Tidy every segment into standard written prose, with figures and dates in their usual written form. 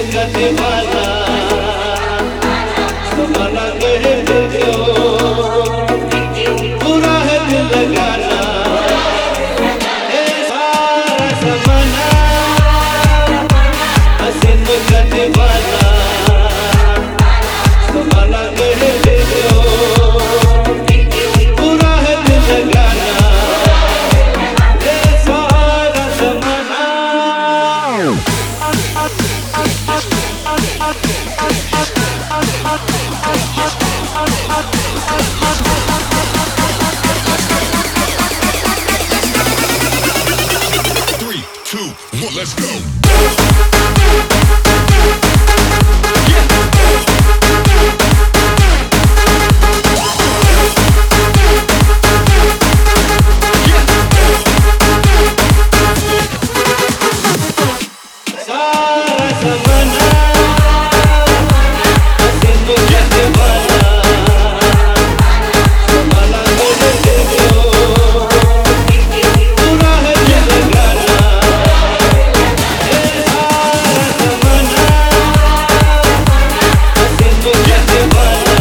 का दीवाना जमाना कहे तो क्यों बुरा है दिल लगाना ये सारा जमाना हसीन का दीवाना जमाना कहे तो क्यों बुरा है दिल लगाना ये सारा जमाना Three, two, one, let's go. सारा जमाना हसीन का दीवाना जमाना कहे तो क्यों बुरा है दिल लगाना ये सारा जमाना हसीन का दीवाना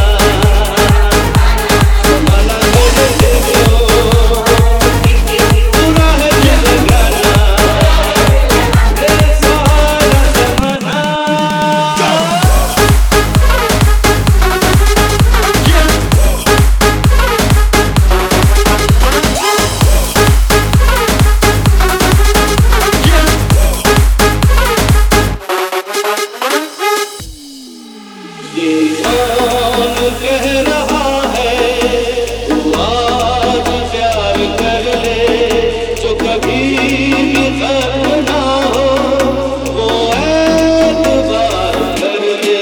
जमाना कहे तो क्यों बुरा है दिल लगाना ये सारा जमाना ये कौन कह रहा है तू आज प्यार कर ले जो कभी भी खत्म ना हो वो एतबार कर ले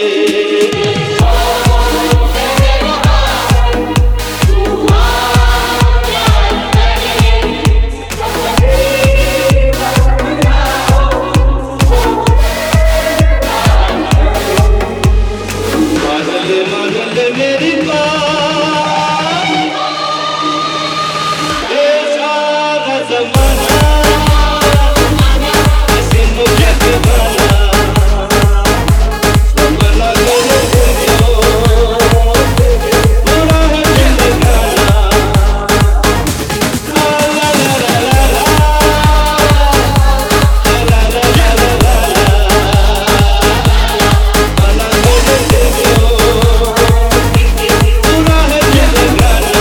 मान ले मेरी बात ये सारा जमाना हसीन का दीवाना जमाना कहे तो क्यों बुरा है दिल लगाना ला ला ला ला ला ला ला ला ला ला जमाना कहे तो क्यों बुरा है दिल लगाना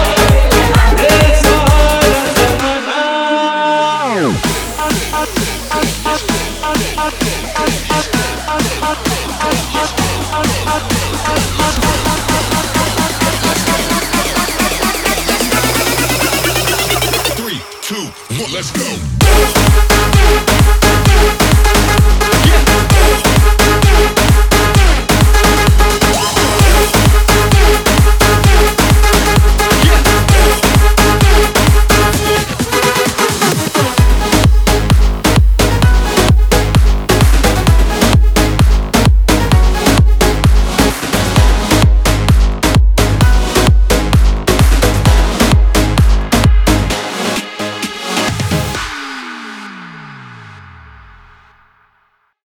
ये सारा जमाना